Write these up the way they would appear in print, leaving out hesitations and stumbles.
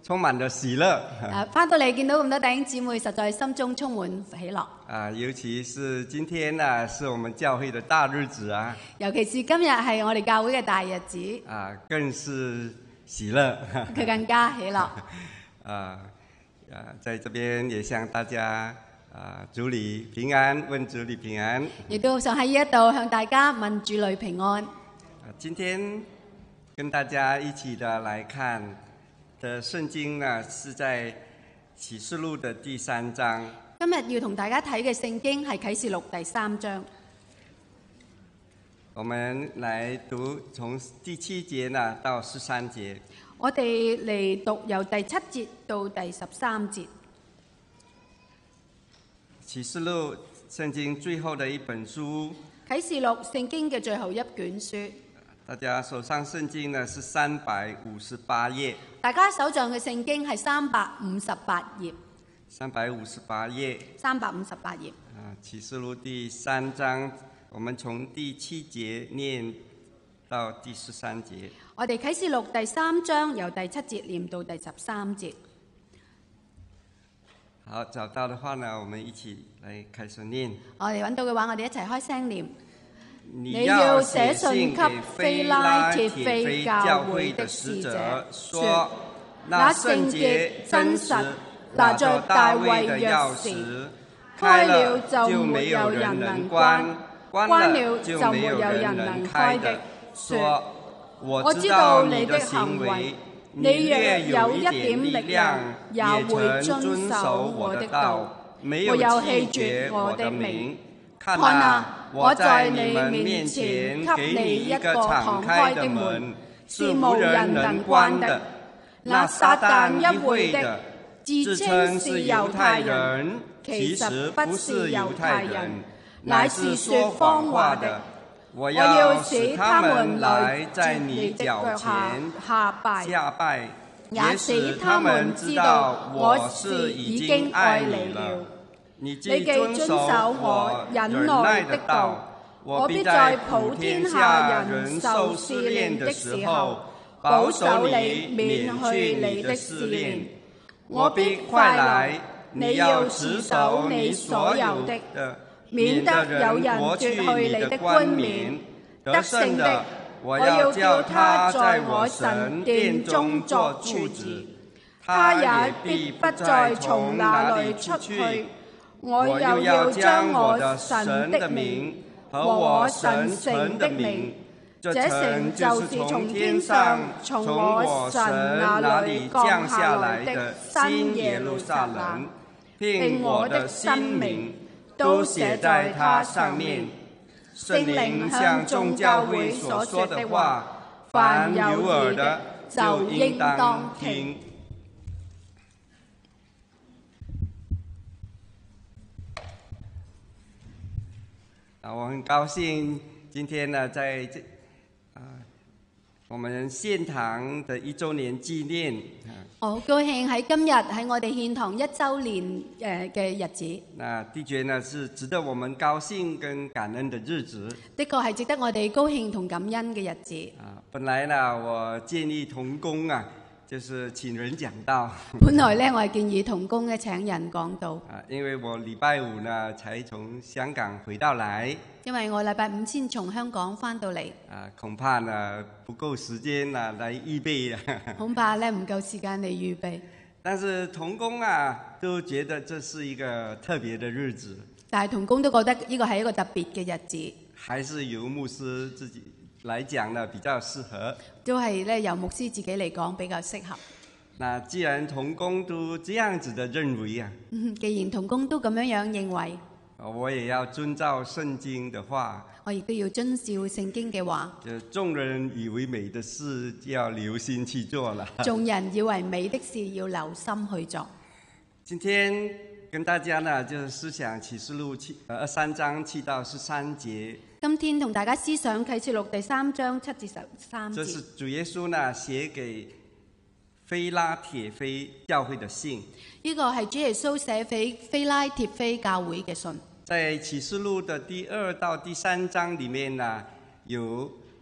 充滿了喜樂。 翻到嚟見到咁多弟兄姊妹，實在心中充滿喜樂。 尤其是今天呢，是我們教會的大日子啊。 尤其是今日係我哋教會嘅大日子。 更是喜樂。 佢更加喜樂。 在這邊也向大家主裏平安，問主裏平安。 亦都想喺呢一度向大家問主裏平安。 今天跟大家一起的來看的聖經呢，是在啟示錄的第3章。 今日要同大家睇嘅聖經係啟示錄第3章。 我們來讀從第7節呢到13節。 我哋嚟讀由第7節到第13節。 啟示錄聖經最後的一本書。 啟示錄聖經嘅最後一卷書。 大家手上聖經呢是358頁。 大家手上嘅聖經係358頁。 358頁。 358頁。 啟示錄第3章，我們從第7節念到第13節。 我哋啟示錄第3章由第7節念到第13節。 好，找到的話呢，我們一起來開始念。 我哋揾到嘅話，我哋一齊開聲念。 你要寫信給非拉鐵非教會的使者，說：那聖潔真實拿着大衛的鑰匙，開了就沒有人能關，關了就沒有人能開的。說：我知道你的行為，你若有一點力量，也會遵守我的道，沒有棄絕我的名。看啊，我在你面前給你一個敞開的門，是無人能關的。那撒旦一會的，自稱是猶太人，其實不是猶太人，乃是說謊話的。我要使他們來在你腳前下拜，也使他們知道我是已經愛你了。你既遵守我忍耐的道，我必在普天下人受試煉的時候，保守你免去你的試煉。我必快來，你要持守你所有的，免得有人奪去你的冠冕。得勝的，我要叫他在我神殿中作柱子，他也必不再從那裏出去。我又要將我神的名和我神城的名，這城就是從天上從我神那裏降下來的新耶路撒冷，並我的新名都寫在它上面。聖靈向眾教會所說的話，凡有耳的就應當聽。我很高興今天呢，在我們獻堂的1週年紀念。 我好高興喺今日喺我哋獻堂1週年嘅日子。 那的確呢是值得我們高興跟感恩的日子。 的確係值得我哋高興同感恩嘅日子。 本來呢，我建議同工啊，就是請人講道。 本來呢，我係建議同工嘅請人講道。 因為我禮拜5呢才從香港回到來。 因為我禮拜5先從香港翻到嚟。 恐怕呢不夠時間啊來預備。 恐怕呢唔夠時間嚟預備。 但是同工啊都覺得這是一個特別的日子。 但係同工都覺得呢個係一個特別嘅日子。 還是由牧師自己來講呢比較適合。 都係呢由牧師自己嚟講比較適合。 那既然同工都這樣子的認為啊， 既然同工都咁樣認為， 我也要遵照聖經的話， 我亦都要遵照聖經嘅話。 就眾人以為美的事，就要留心去做了。 眾人以為美的事，要留心去做。 今天跟大家呢，就是思想啟示錄3章7到13節。 今天同大家思想啟示錄第3章7至13節。 這是主耶穌呢寫給非拉鐵非教會的信。 呢個係主耶穌寫俾非拉鐵非教會嘅信。在啟示錄的第2到第3章裡面呢，有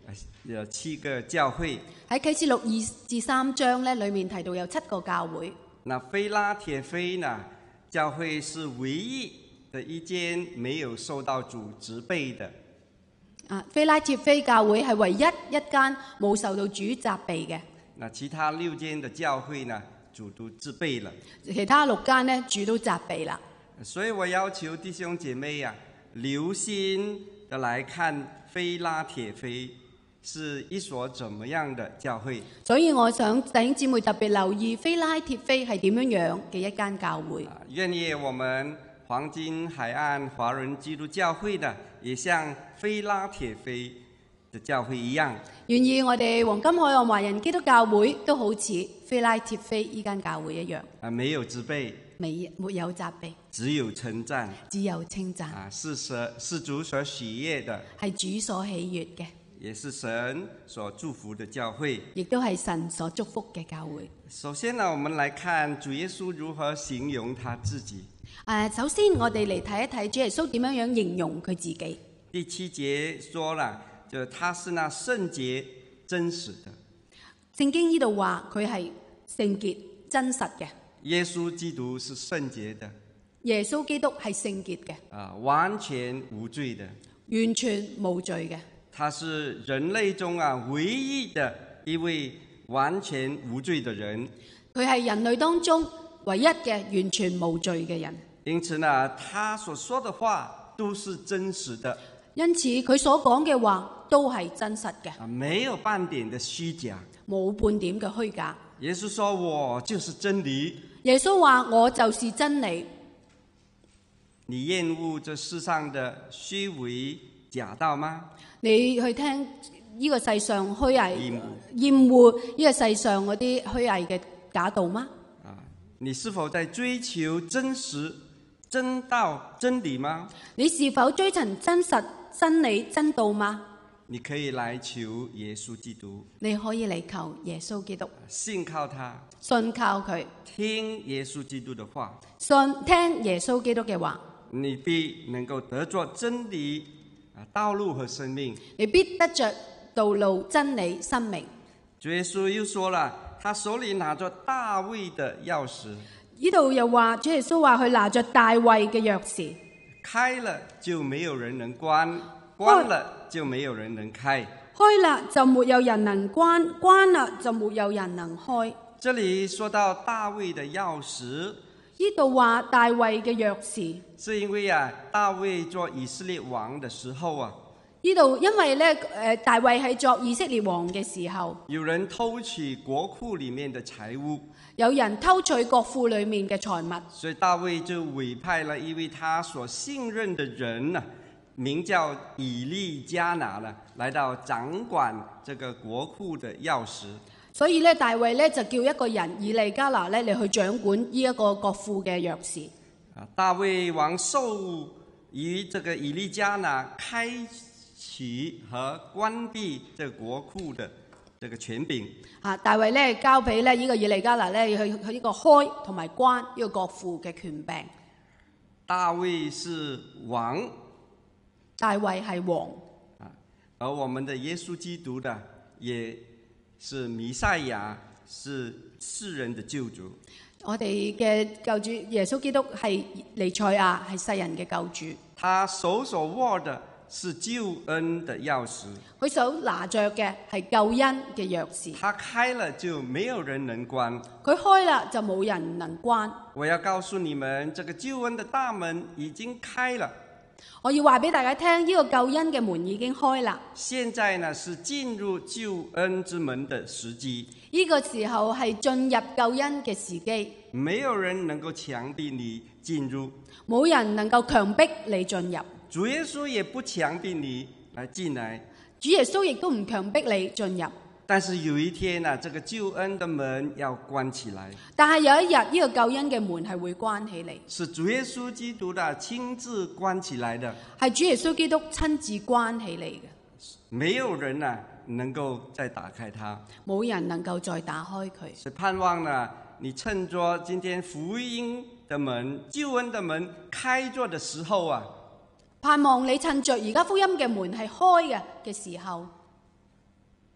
有7個教會。 喺啟示錄2至3章咧，裏面提到有7個教會。 那非拉鐵非呢，教會是唯一的一間沒有受到主責備的。 非拉鐵非教會係唯一一間冇受到主責備嘅。 那其他6間的教會呢，主都責備了。 其他6間呢，主都責備啦。 所以我要求弟兄姐妹啊，留心的來看非拉鐵非是一所怎麼樣的教會。 所以我想弟兄姊妹特別留意非拉鐵非係點樣嘅一間教會。 願意我們黃金海岸華人基督教會呢，也像非拉鐵非的教會一樣。 願意我哋黃金海岸華人基督教會都好似非拉鐵非呢間教會一樣。 沒有責備， 沒有責備， 只有稱讚， 只有稱讚。 是主所喜悅的， 係主所喜悅嘅， 也是神所祝福的教會， 亦都係神所祝福嘅教會。 首先呢，我們來看主耶穌如何形容他自己。 首先我哋嚟睇一睇主耶穌點樣形容佢自己。 第7節說了，就他是那聖潔真實的。 聖經呢度話佢係聖潔真實嘅。 耶穌基督是聖潔的。 耶穌基督係聖潔嘅。 完全無罪的。 完全無罪嘅。 他是人類中唯一的一位完全無罪的人。 佢係人類當中唯一嘅完全無罪嘅人。 因此呢，他所說的話都是真實的。 因此佢所講嘅話都係真實嘅。 沒有半點的虛假。 冇半點嘅虛假。 耶穌說我就是真理。 耶穌話我就是真理。 你厭惡這世上的虛偽假道嗎？ 你去聽呢個世上虛偽，厭惡呢個世上嗰啲虛偽嘅假道嗎？ 你是否在追求真實、真道、真理嗎？ 你是否追尋真實、真理、真道嗎？ 你可以來求耶穌基督。 你可以嚟求耶穌基督。 信靠他。 信靠佢。 聽耶穌基督的話。 聽耶穌基督嘅話。 你必能夠得着真理、道路和生命。 你必得着道路、真理、生命。 主耶穌又說了，他手裏拿着大衛的鑰匙。 呢度又話，主耶穌話佢拿着大衛嘅鑰匙， 開了就沒有人能關，關了就沒有人能開。 開了就沒有人能關，關了就沒有人能開。 這裏說到大衛的鑰匙。 呢度話大衛嘅鑰匙， 是因為大衛做以色列王的時候呢度因為咧，大衛喺作以色列王嘅時候， 有人偷取國庫裏面的財物， 有人偷取國庫裏面嘅財物， 所以大衛就委派了一位他所信任的人名叫以利加拿來到掌管這個國庫的鑰匙。 所以咧，大衛咧就叫一個人以利加拿咧嚟去掌管呢一個國庫嘅鑰匙。 大衛王授予這個以利加拿開啟和關閉這個國庫的這個權柄。 大衛咧交俾咧呢個以利加拿咧去呢個開同埋關呢個國庫嘅權柄。 大衛是王。 大衛係王。 而我們的耶穌基督的也是彌賽亞，是世人的救主。 我哋嘅救主耶穌基督係彌賽亞，係世人嘅救主。 他手所握的是救恩的鑰匙。 佢手拿着嘅係救恩嘅鑰匙。 他開了就沒有人能關。 佢開啦就冇人能關。 我要告訴你們，這個救恩的大門已經開了。 我要話俾大家聽，呢個救恩嘅門已經開啦。 現在呢是進入救恩之門的時機。 呢個時候係進入救恩嘅時機。 沒有人能夠強逼你進入。 冇人能夠強迫你進入。 主耶穌也不強逼你來進來。 主耶穌亦都唔強迫你進入。 但是有一天呢，這個救恩的門要關起來。 但係有一日呢個救恩嘅門係會關起嚟。 是主耶穌基督的親自關起來的。 係主耶穌基督親自關起嚟嘅。 沒有人能夠再打開它。 冇人能夠再打開佢。 所以盼望呢，你趁着今天福音的門、救恩的門開着的時候盼望你趁着而家福音嘅門係開嘅時候，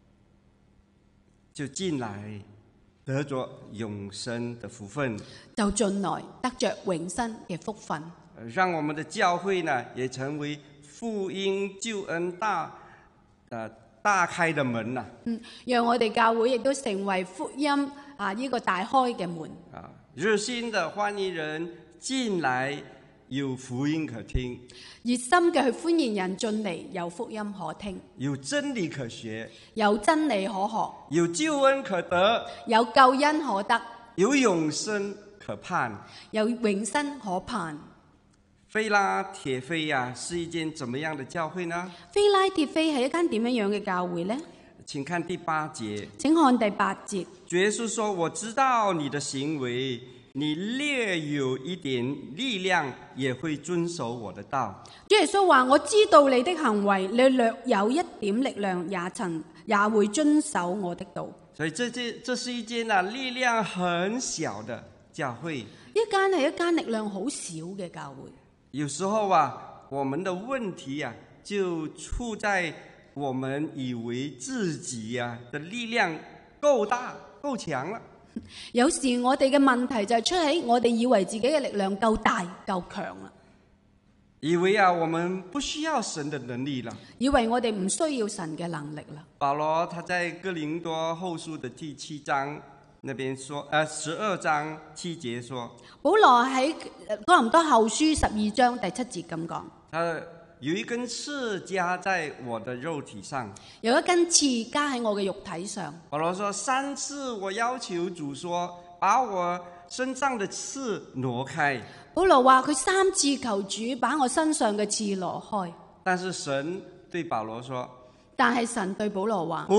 就進來得着永生的福分， 就進來得着永生嘅福分， 讓我們的教會呢也成為福音救恩大開的門啦。 讓我哋教會亦都成為福音呢個大開嘅門。 熱心的歡迎人進來，有福音可聽； 熱心嘅去歡迎人進嚟，有福音可聽； 有真理可學； 有真理可學； 有救恩可得； 有救恩可得； 有永生可盼； 有永生可盼。 非拉鐵非呀，是一間怎麼樣的教會呢？ 非拉鐵非係一間點樣嘅教會呢？ 請看第8節。 請看第8節。 主耶穌說：我知道你的行為，你略有一點力量，也會遵守我的道。 主耶穌話：我知道你的行為，你略有一點力量，也會遵守我的道。 所以這是一間力量很小的教會。 一間係一間力量好少嘅教會。 有時候我們的問題就出在我們以為自己的力量夠大夠強了。 有時我哋嘅問題就係出喺我哋以為自己嘅力量夠大夠強啦， 以為我們不需要神的能力了， 以為我哋唔需要神嘅能力啦。 保羅他在哥林多後書的第7章那邊說，12章7節說， 保羅喺哥林多後書12章第7節咁講， 他有一根刺加在我的肉體上， 有一根刺加喺我嘅肉體上。 保羅說，3次我要求主說，把我身上的刺挪開。 保羅話佢3次求主把我身上嘅刺挪開， 但是神對保羅說， 但係神對保羅話，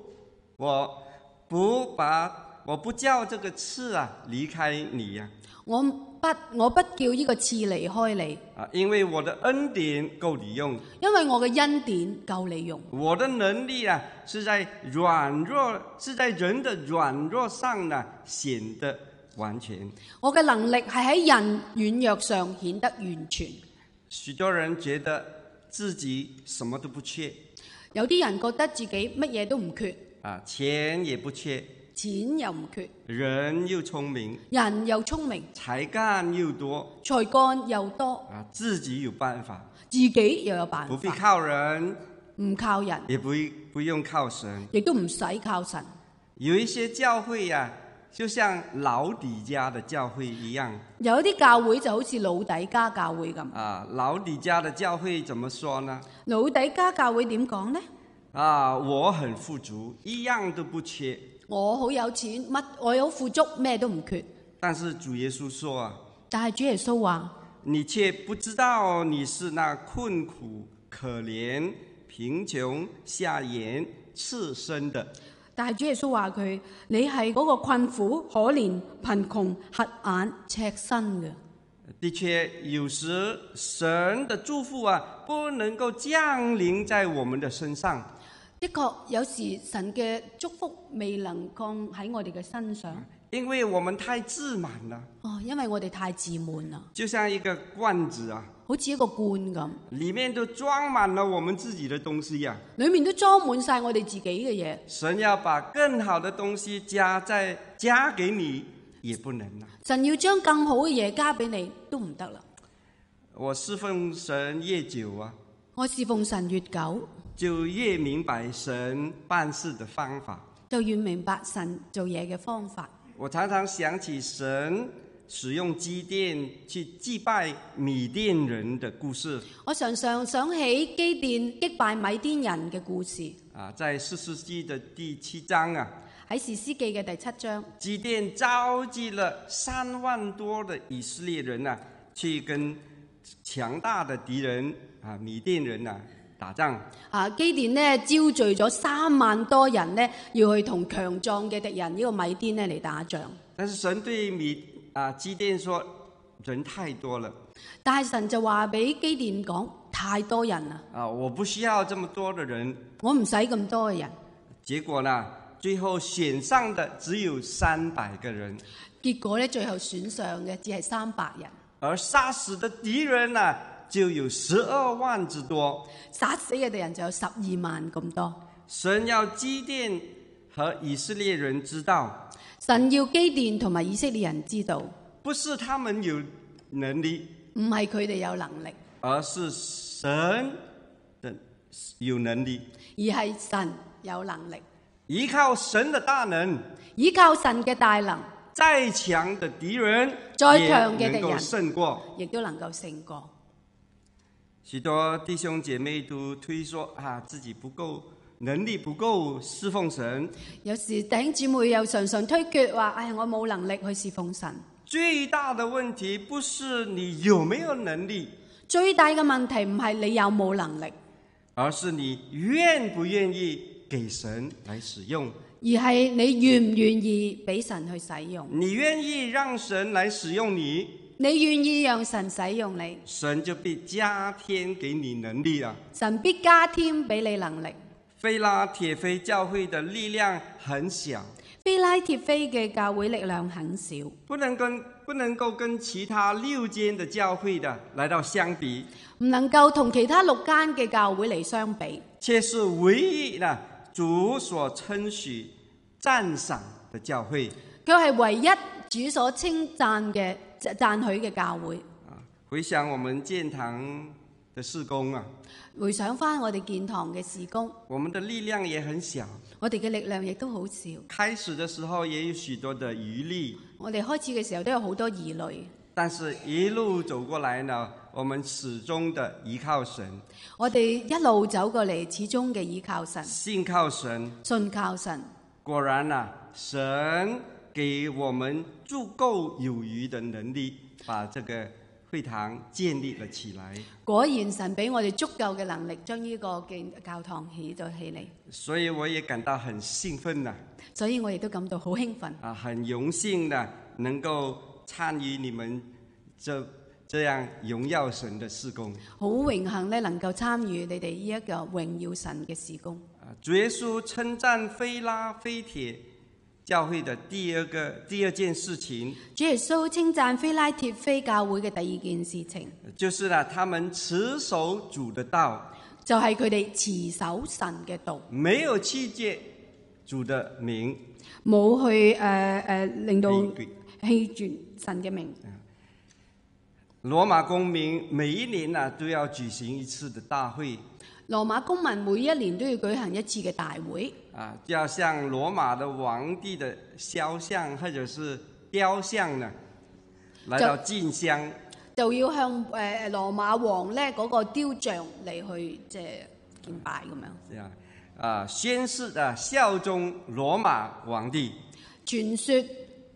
我不叫這個刺離開你呀， 我不叫呢個刺離開你， 因為我的恩典夠你用， 因為我嘅恩典夠你用。 我的能力是在人的軟弱上顯得完全。 我嘅能力係喺人軟弱上顯得完全。 許多人覺得自己什麼都不缺， 有啲人覺得自己乜嘢都唔缺， 錢也不缺， 錢又唔缺， 人又聰明， 才幹又多，自己有辦法， 自己又有辦法， 不必靠人， 唔靠人， 也不用靠神， 亦都唔使靠神。 有一些教會就像老底嘉的教會一樣， 有一啲教會就好似老底嘉教會咁。 老底嘉的教會怎麼說呢？ 老底嘉教會點講呢？ 我很富足，一樣都不缺。 我好有錢，我有富足，咩都唔缺。 但是主耶穌說但係主耶穌話， 你卻不知道你是那困苦、可憐、貧窮、瞎眼、赤身的。 但係主耶穌話佢，你係嗰個困苦、可憐、貧窮、瞎眼、赤身嘅。 的確，有時神的祝福不能夠降臨在我們的身上。 的確，有時神嘅祝福未能降喺我哋嘅身上， 因為我們太自滿了。 因為我哋太自滿啦， 就像一個罐子好似一個罐咁， 裡面都裝滿了我們自己的東西裏面都裝滿晒我哋自己嘅嘢。 神要把更好的東西加給你，也不能啦。 神要將更好嘅嘢加俾你，都唔得啦。 我侍奉神越久我侍奉神越久， 就越明白神辦事的方法， 就越明白神做嘢嘅方法。 我常常想起神使用基甸去擊敗米甸人的故事。 我常常想起基甸擊敗米甸人嘅故事。 在士師記的第7章喺士師記嘅第7章， 基甸召集了3萬多的以色列人去跟強大的敵人米甸人打仗。 基甸呢召聚咗3萬多人呢，要去同強壯嘅敵人呢個米甸呢嚟打仗。 但是神對基甸說，人太多了。 但係神就話俾基甸講，太多人啦。 我不需要這麼多的人， 我唔使咁多嘅人。 結果呢，最後選上的只有300個人。 結果呢，最後選上嘅只係300人。 而殺死的敵人呢，就有12萬之多。 殺死嘅敵人就有12萬咁多。 神要基甸和以色列人知道， 神要基甸同埋以色列人知道， 不是他們有能力， 唔係佢哋有能力， 而是神的有能力， 而係神有能力。 依靠神的大能， 依靠神嘅大能， 再強的敵人再強嘅敵人也能夠勝過， 亦都能夠勝過。 許多弟兄姐妹都推說自己不夠能力，不夠侍奉神。 有時弟兄姊妹又常常推決話：我冇能力去侍奉神。 最大的問題不是你有沒有能力， 最大嘅問題唔係你有冇能力， 而是你願不願意給神來使用， 而係你願唔願意俾神去使用。 你願意讓神來使用你， 你願意讓神使用你， 神就必加添給你能力啊！ 神必加添俾你能力。 非拉鐵非教會的力量很小， 非拉鐵非嘅教會力量很少， 不能夠跟其他6間的教會的來到相比， 唔能夠同其他6間嘅教會嚟相比， 卻是唯一主所稱許讚賞的教會。 佢係唯一主所稱讚嘅讚許嘅教會。 回想我們建堂的事工啊， 回想翻我哋建堂嘅事工， 我們的力量也很小， 我哋嘅力量亦都好少。 開始的時候也有許多的疑慮， 我哋開始嘅時候都有好多疑慮， 但是一路走過來呢，我們始終的依靠神。 我哋一路走過嚟，始終嘅依靠神， 信靠神， 信靠神。 果然啊，神給我們足夠有餘的能力，把這個會堂建立了起來。 果然神俾我哋足夠嘅能力，將呢個嘅教堂起咗起嚟。 所以我也感到很興奮啊！ 所以我亦都感到好興奮啊，很榮幸的能夠參與你們這樣榮耀神的事工。 好榮幸咧，能夠參與你哋呢一個榮耀神嘅事工。 主耶穌稱讚非拉非鐵教會的第二件事情， 主耶穌稱讚非拉鐵非教會嘅第二件事情， 就是他們持守主的道， 就係佢哋持守神嘅道， 沒有棄絕主的名， 冇去令到棄絕神嘅名。 羅馬公民每一年都要舉行一次的大會。 羅馬公民每一年都要舉行一次嘅大會， 就要向羅馬的皇帝的肖像或者是雕像呢，來到進香， 就要向羅馬王咧嗰個雕像嚟去即係敬拜咁樣。 宣誓效忠羅馬皇帝， 傳說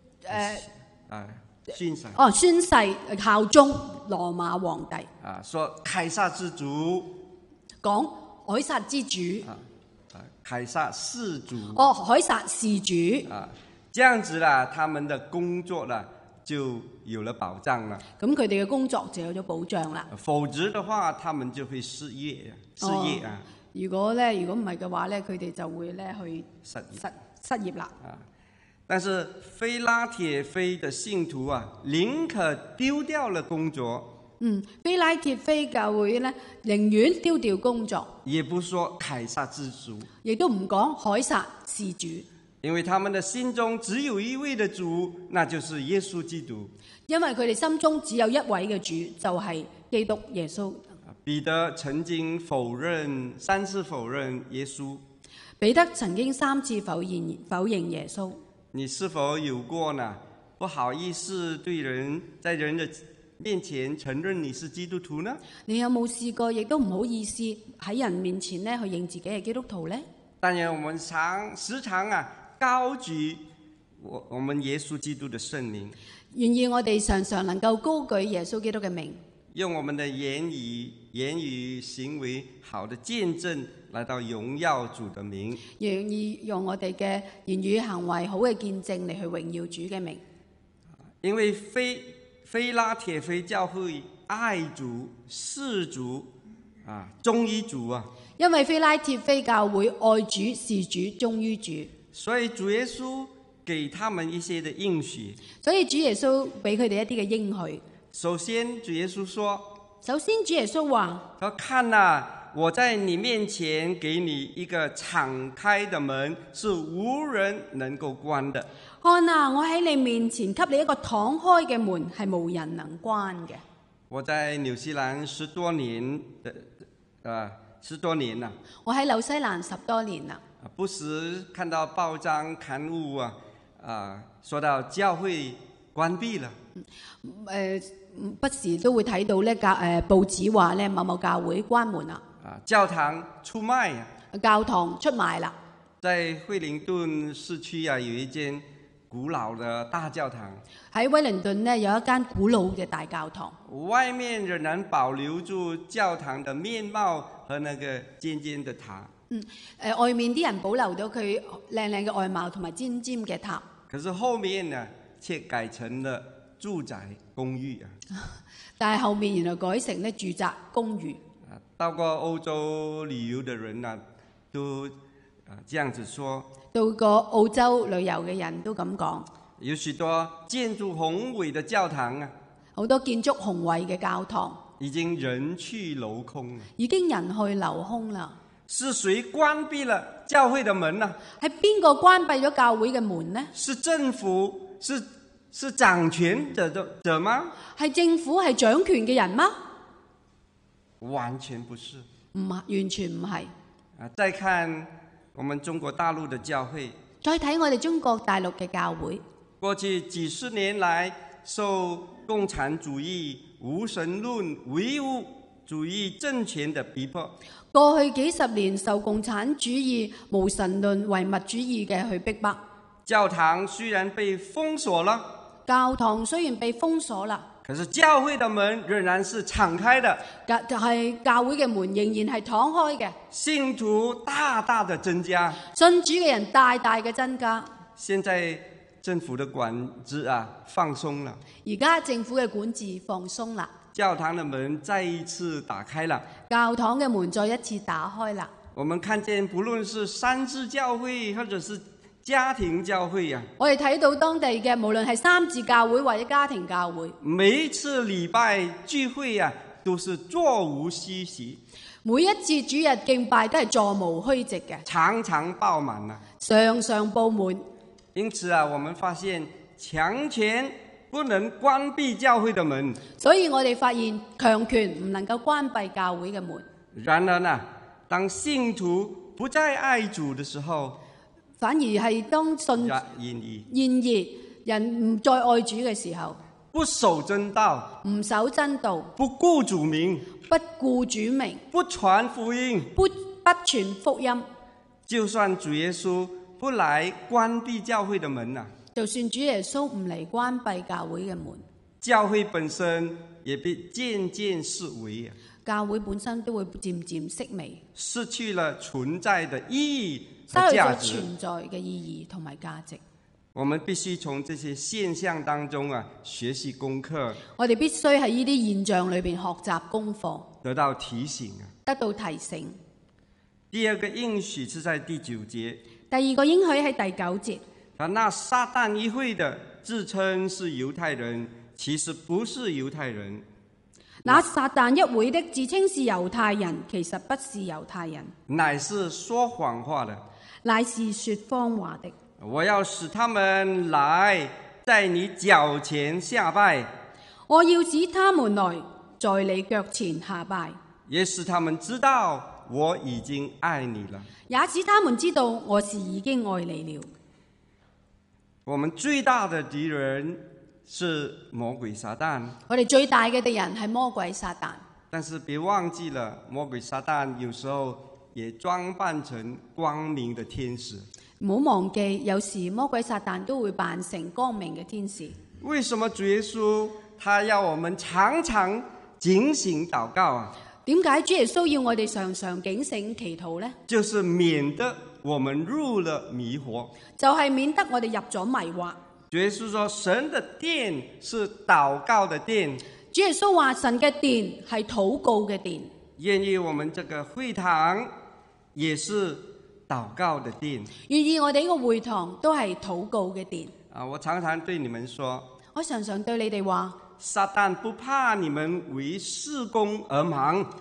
宣誓宣誓效忠羅馬皇帝。 說凱撒之主。 講凱撒之主， 凱撒事主。 凱撒事主。 這樣子啦，他們的工作啦就有了保障啦。 咁佢哋嘅工作就有咗保障啦。 否則的話，他們就會失業啊。 如果唔係嘅話咧，佢哋就會咧去失業啦。 但是非拉鐵非的信徒啊，寧可丟掉了工作。 非拉鐵非教會咧，寧願丟掉工作， 也不說凱撒之主， 亦都唔講凱撒事主， 因為他們的心中只有一位的主，那就是耶穌基督。 因為佢哋心中只有一位嘅主，就係基督耶穌。 彼得曾經3次否認耶穌。 彼得曾經3次否認耶穌。 你是否有過呢？不好意思在人的面前承認你是基督徒呢？你有冇試過亦都唔好意思喺人面前咧去認自己係基督徒呢？ 但願我們時常高舉我們耶穌基督的聖名。 願意我哋常常能夠高舉耶穌基督嘅名， 用我們的言語行為好的見證來到榮耀主的名。 願意用我哋嘅言語行為好嘅見證嚟去榮耀主嘅名。 因為非拉鐵非教會愛主、事主忠於主啊。 因為非拉鐵非教會愛主、事主、忠於主，所以主耶穌給他們一些的應許。 所以主耶穌俾佢哋一啲嘅應許。 首先主耶穌說， 話： 看啊， 我在你面前給你一個敞開的門，是無人能夠關的。 看啊，我喺你面前給你一個敞開嘅門，係無人能關嘅。 我在紐西蘭10多年啦。 我喺紐西蘭10多年啦。 不時看到報章刊物說到教會關閉了。 不時都會睇到咧報紙話咧某某教會關門啦。 教堂出賣啊！ 教堂出賣啦。 在惠靈頓市區有一間古老的大教堂。 喺威靈頓呢，有一間古老嘅大教堂， 外面仍然保留住教堂的面貌和那個尖尖的塔。 外面啲人保留到佢靚靚嘅外貌同埋尖尖嘅塔。 可是後面呢，卻改成了住宅公寓啊！ 但係後面原來改成咧住宅公寓。 到過歐洲旅遊的人啊，都這樣子說。 到過澳洲旅遊嘅人都咁講。 有許多建築宏偉的教堂啊， 好多建築宏偉嘅教堂已經人去樓空， 已經人去樓空啦。 是誰關閉了教會的門呢？ 係邊個關閉咗教會嘅門呢？ 是政府，是掌權者嗎？ 係政府，係掌權嘅人嗎？ 完全不是， 完全唔係。 再看我們中國大陸的教會， 再睇我哋中國大陸嘅教會， 過去幾十年來受共產主義、無神論、唯物主義政權的逼迫。 過去幾十年受共產主義、無神論、唯物主義嘅去逼迫。 教堂雖然被封鎖了， 教堂雖然被封鎖啦， 可是教會的門仍然是敞開的。 係教會嘅門仍然係敞開嘅。 信徒大大的增加， 信主嘅人大大嘅增加。 現在政府的管制放鬆了， 而家政府嘅管治放鬆啦， 教堂的門再一次打開了， 教堂嘅門再一次打開啦。 我們看見不論是三自教會或者是家庭教會我哋睇到當地嘅無論係三自教會或者家庭教會， 每一次禮拜聚會都是座無虛席， 每一次主日敬拜都係座無虛席嘅， 常常爆滿常常爆滿。 因此我們發現強權不能關閉教會的門， 所以我哋發現強權唔能夠關閉教會嘅門。 然而呢，當信徒不再愛主的時候， 反而係當然而人唔再愛主嘅時候， 不守真道， 唔守真道， 不顧主名， 不顧主名， 不傳福音， 不傳福音。 就算主耶穌不來關閉教會的門就算主耶穌唔嚟關閉教會嘅門， 教會本身也被漸漸式微， 教會本身都會漸漸式微， 失去了存在的意義和價值，失去咗價值。 存在嘅意義同埋價值。 我們必須從這些現象當中學習功課， 我哋必須喺呢啲現象裏邊學習功課， 得到提醒得到提醒。 第二個應許是在第9節， 第二個應許喺第9節。 那撒旦議會的自稱是猶太人，其實不是猶太人。 那撒旦一會的自稱是猶太人，其實不是猶太人， 乃是說謊話的， 乃是說謊話的。 我要使他們來在你腳前下拜， 我要使他們來在你腳前下拜， 也使他們知道我已經愛你了， 也使他們知道我是已經愛你了。 我們最大的敵人是魔鬼撒旦， 我哋最大嘅敵人係魔鬼撒旦。 但是別忘記了，魔鬼撒旦有時候也裝扮成光明的天使。 唔好忘記，有時魔鬼撒旦都會扮成光明嘅天使。 為什麼主耶穌他要我們常常警醒禱告點解主耶穌要我哋常常警醒祈禱呢？ 就是免得我們入了迷惑， 就係免得我哋入咗迷惑。 主耶穌說神的殿是禱告的殿， 主耶穌話神嘅殿係禱告嘅殿， 願意我們這個會堂也是禱告的殿， 願意我哋呢個會堂都係禱告嘅殿。 我常常對你們說， 我常常對你哋話， 撒旦不怕你們為事工而忙，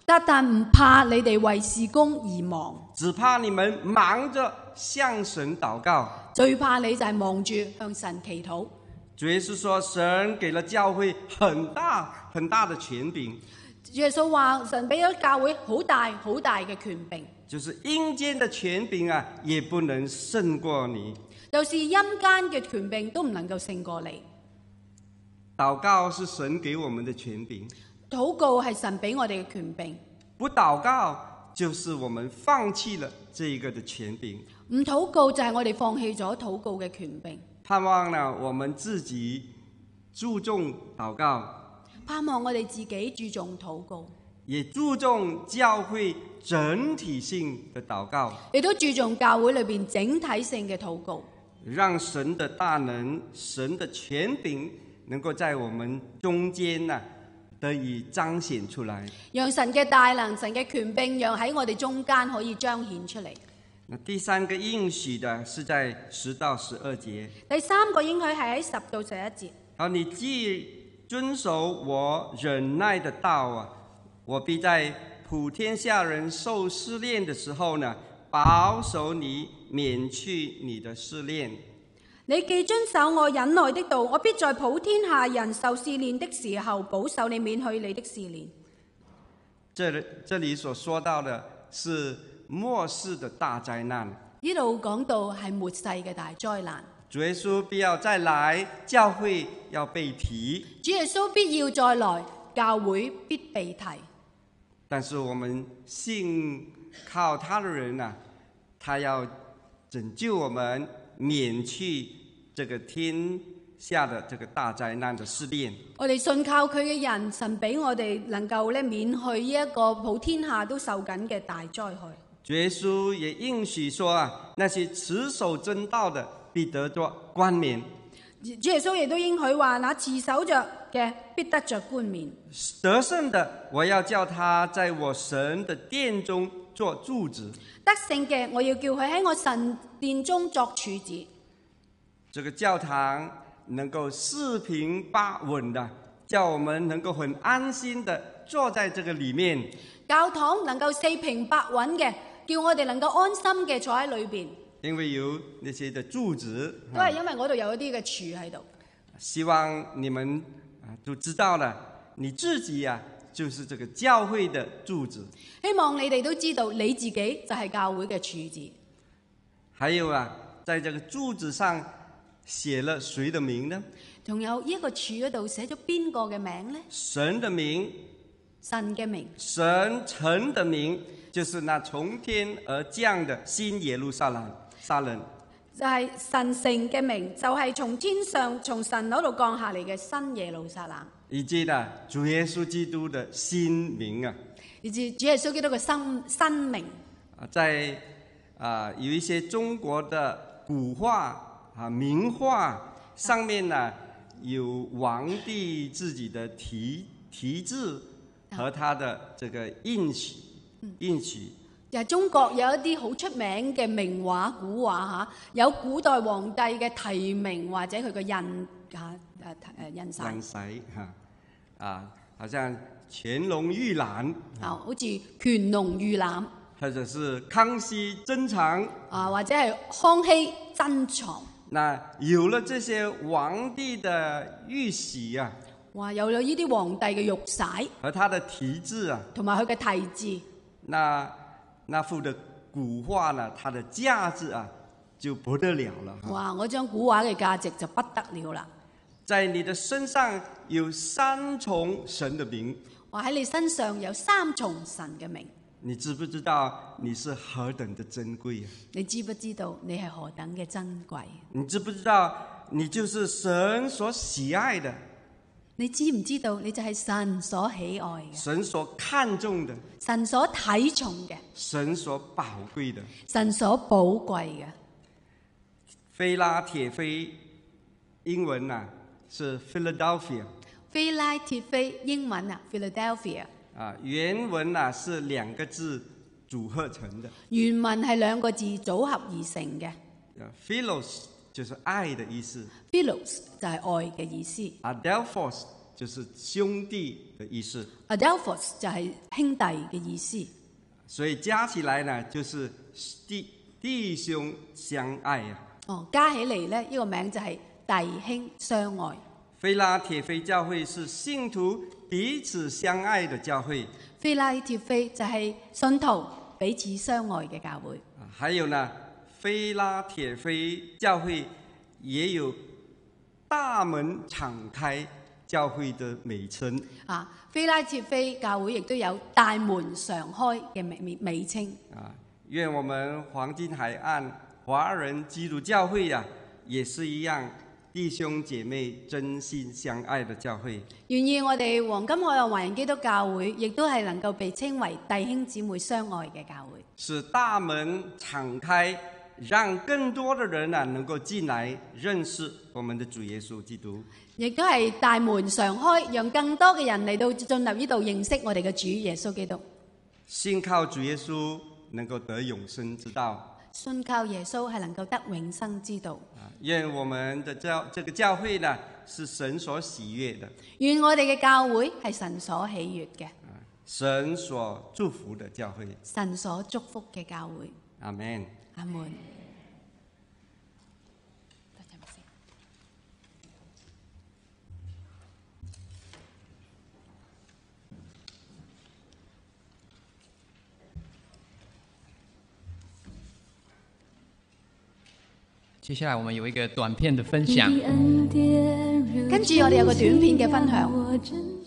撒旦唔怕你哋為事工而忙， 只怕你們忙着向神禱告。 最怕你就係忙住向神祈禱。 主耶穌說，神給了教會很大很大的權柄。 耶穌話神俾咗教會好大好大嘅權柄， 就是陰間的權柄啊，也不能勝過你。 就是陰間嘅權柄都唔能夠勝過你。 禱告是神給我們的權柄， 禱告係神俾我哋嘅權柄。 不禱告就是我們放棄了這一個的權柄。 唔禱告就係我哋放棄咗禱告嘅權柄。 盼望呢，我們自己注重禱告， 盼望我哋自己注重禱告， 也注重教會整體性的禱告， 亦都注重教會裏邊整體性嘅禱告， 讓神的大能、神的權柄能夠在我們中間呢得以彰顯出來。 讓神嘅大能、神嘅權柄，讓喺我哋中間可以彰顯出嚟。 那第三個應許的是在10到12節。 第三個應許係喺10到11節。 好，你既遵守我忍耐的道啊，我必在普天下人受試煉的時候呢，保守你免去你的試煉。 你既遵守我忍耐的道，我必在普天下人受試煉的時候，保守你免去你的試煉。 這裡所說到的是末世的大災難。 呢度講到係末世嘅大災難。 主耶穌必要再來，教會要被提。 主耶穌必要再來，教會必被提。 但是我們信靠他的人啊，他要拯救我們，免去這個天下的這個大災難的試煉。 我哋信靠佢嘅人，神俾我哋能夠免去呢一個普天下都受緊嘅大災害。 主耶穌也應許說啊，那些持守真道的必得着冠冕。 主耶穌亦都應許話，那持守着嘅必得着冠冕。 得勝的，我要叫他在我神的殿中做柱子。 得勝嘅，我要叫佢喺我神殿中作柱子。 這個教堂能夠四平八穩的，叫我們能夠很安心的坐在這個裡面。 教堂能夠四平八穩嘅，叫我哋能夠安心嘅坐喺裏邊。 因為有那些的柱子， 都係因為嗰度有一啲嘅柱喺度。 希望你們都知道了，你自己啊就是這個教會的柱子。 希望你哋都知道，你自己就係教會嘅柱子。 還有啊，在這個柱子上寫了誰的名呢？ 仲有呢一個柱嗰度寫咗邊個嘅名呢？ 神的名。 神嘅名。 神城的名，就是那從天而降的新耶路撒冷。就係神城嘅名，就係從天上從神嗰度降下嚟嘅新耶路撒冷。 以及呢主耶穌基督的新名啊， 以至主耶穌基督嘅新名。 在有一些中國的古畫名畫上面呢，有皇帝自己的題字和他的這個應許。 就係中國有一啲好出名嘅名畫古畫有古代皇帝嘅題名或者佢嘅印璽好像乾隆御覽好似乾隆御覽， 或者是康熙珍藏或者係康熙珍藏。 那有了這些皇帝的玉璽啊， 哇！有咗呢啲皇帝嘅玉璽和他的題字啊， 同埋佢嘅題字， 那幅的古畫呢，它的價值啊就不得了了。 哇！嗰張古畫嘅價值就不得了啦。 在你的身上有3重神的名。 哇！喺你身上有3重神嘅名。 你知不知道你是何等的珍貴啊？ 你知不知道你係何等嘅珍貴？ 你知不知道你就是神所喜愛的？ 你知唔知道你就係神所喜愛嘅？ 神所看重的， 神所睇重嘅， 神所寶貴的， 神所寶貴嘅。 非拉鐵非英文啊是 Philadelphia。 非拉鐵非英文啊 Philadelphia。 原文啊是2個字組合成的。 原文係2個字組合而成嘅。 Philos 就是愛的意思。 Philos 就係愛嘅意思。 Adelphos 就是兄弟的意思。 Adelphos 就係兄弟嘅意思。 所以加起來呢，就是弟兄相愛啊。 加起嚟呢，呢個名就係弟兄相愛。 非拉鐵非教會是信徒彼此相愛的教會。 非拉鐵非就係信徒彼此相愛嘅教會。 還有呢，非拉鐵非教會也有大門敞開教會的美稱。 非拉鐵非教會亦都有大門常開嘅美稱。 願我們黃金海岸華人基督教會也是一樣，弟兄姐妹真心相愛的教會。 願意我哋黃金海岸華人基督教會亦都係能夠被稱為弟兄姊妹相愛嘅教會。 是大門敞開，讓更多的人能夠進來認識我們的主耶穌基督。 亦都係大門常開，讓更多嘅人嚟到進入呢度認識我哋嘅主耶穌基督。 信靠主耶穌能夠得永生之道。 信靠耶穌係能夠得永生之道。 願我們的這個教會呢，是神所喜悅的。 願我哋嘅教會係神所喜悅嘅。 神所祝福的教會。 神所祝福嘅教會。 阿們。 阿們。 接下來我們有一個短片的分享。 跟住我哋有個短片嘅分享。